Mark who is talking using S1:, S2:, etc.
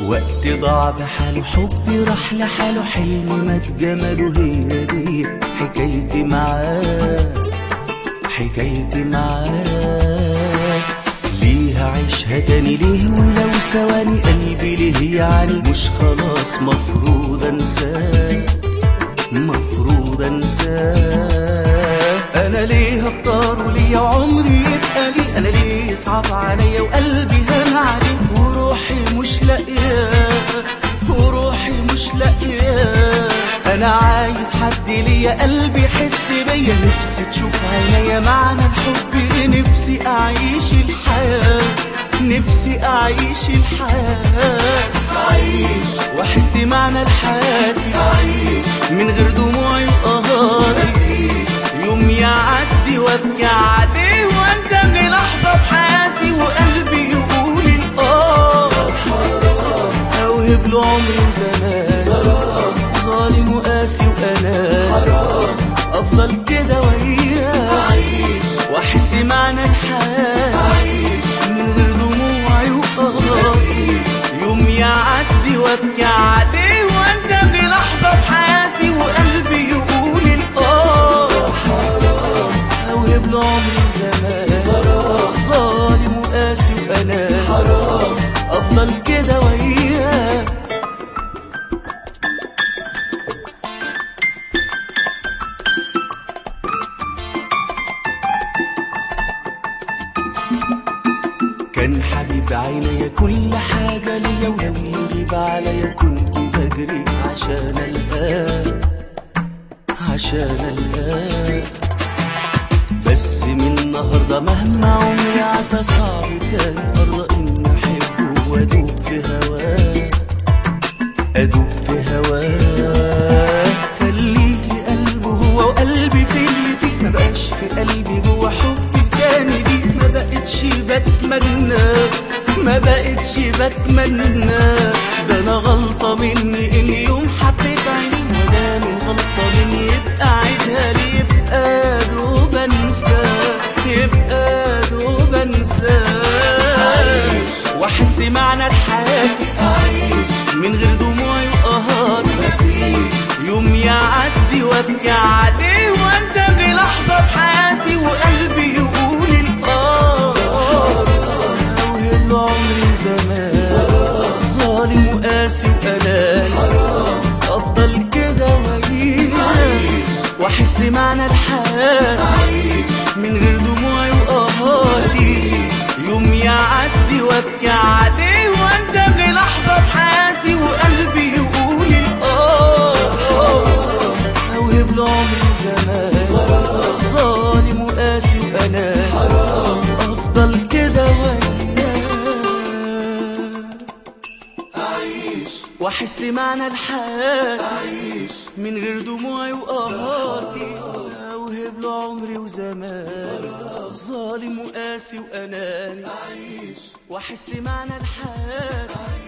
S1: وقت ضاع بحاله، حبي راح لحاله، حلمي مات جماله. هي دي حكايتي معاه، حكايتي معاه. ليه هعيشها تاني ليه ولو ثواني؟ قلبي ليه يعني مش خلاص مفروض انساه، مفروض انساه. انا ليه هختاره ليا وعمري يبقى لي؟ انا ليه يصعب عليا وقلبي هان عليه؟ وروحي مش لاقياه، وروحي مش لاقياه. انا عايز حد ليا قلبي يحس بيا، نفسي تشوف عينيا معنى الحب، نفسي اعيش الحياة، نفسي اعيش الحياة.
S2: أعيش
S1: واحس معنى الحياة،
S2: أعيش
S1: من غير دموعي وقهري. يوم يعدي وابكي عليه واندم للحظة بحياتي، وقلبي يقول اوهب له عمري وزمان. ظالم وقاسي وأناني، افضل كده وياه واحس معنى الحياة، من غير دموعي وقهري. يوم يعدي وابكي عليه واندم للحظة بحياتي، وقلبي يقول اوهب له عمري وزمان. ظالم وقاسي وأناني، افضل كده وياه. كان حبيب عينيا كل حاجة ليا، ولو يغيب عليا كنت بجري عشان القاه، عشان القاه. بس من النهاردة مهما عمري عدى صعب كان أرضى إني أحبه وأدوب في هواه، أدوب في هواه. كان ليه قلبه هو وقلبي في اللي فيه، ما بقاش في قلبي جوا حبي تاني ليه. ما بقتش بتمنى، ما بقتش بتمنى. ده أنا غلطة مني إن يوم حبيت عيني، وده من غلطة مني يبقى عيدها لي، يبقى دوب أنساه، يبقى دوب أنساه. وأحس معنى الحياة، من غير دموعي وقهري. يوم يعدي وابكي عليه واندم للحظة بحياتي، وقلبي يقول اوهب له عمري وزمان. ظالم وقاسي وأناني، افضل كده وياه واحس معنى الحياة، من غير دموعي وقهري. يوم يعدي وابكي عليه واندم للحظة بحياتي، وقلبي يقول اوهب له عمري وزمان. ظالم وقاسي وأناني، افضل كده وياه واحس معنى الحياة، من غير دموعي وقهري. اوهب له عمري وزمان. ظالم وقاسي وأناني، واحس معنى الحياة.